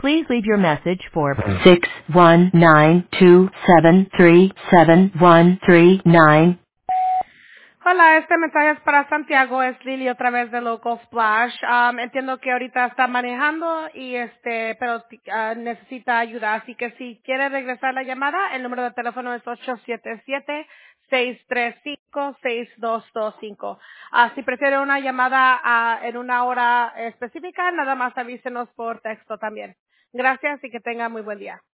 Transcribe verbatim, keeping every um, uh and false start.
Please leave your message for six one nine two seven three seven one three nine. Hola, este mensaje es para Santiago, es Lili otra vez de Local Splash. Um, entiendo que ahorita está manejando y este, pero uh, necesita ayuda, así que si quiere regresar la llamada, el número de teléfono es ocho siete siete, seis tres cinco, seis dos dos cinco. Ah, si prefiere una llamada ah, en una hora específica, nada más avísenos por texto también. Gracias y que tenga muy buen día.